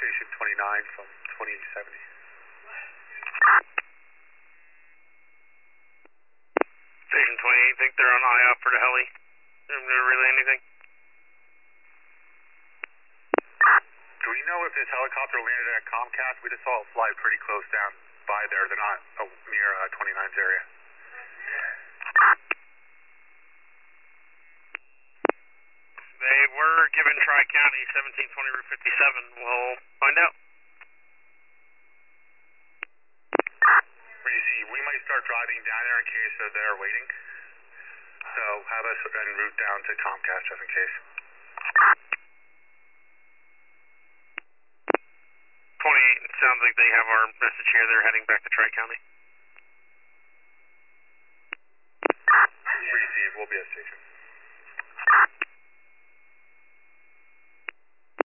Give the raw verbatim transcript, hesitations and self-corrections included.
Station twenty-nine from twenty seventy. Station twenty-eight, think they're on I O P for the heli. They're going to relay anything? Do we know if this helicopter landed at Comcast? We just saw it fly pretty close down by there. They're not uh, near uh, twenty-nine's area. They were given Tri-County, seventeen twenty Route fifty-seven. We'll find out. You see, we might start driving down there in case they're there waiting. So have us en route down to Comcast just in case. twenty-eight, it sounds like they have our message here. They're heading back to Tri-County. Receive, we'll be at station.